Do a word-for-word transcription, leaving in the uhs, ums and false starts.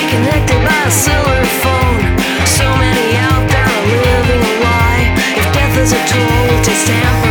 connected by a cellular phone. So many out there are living a lie. If death is a tool to stamp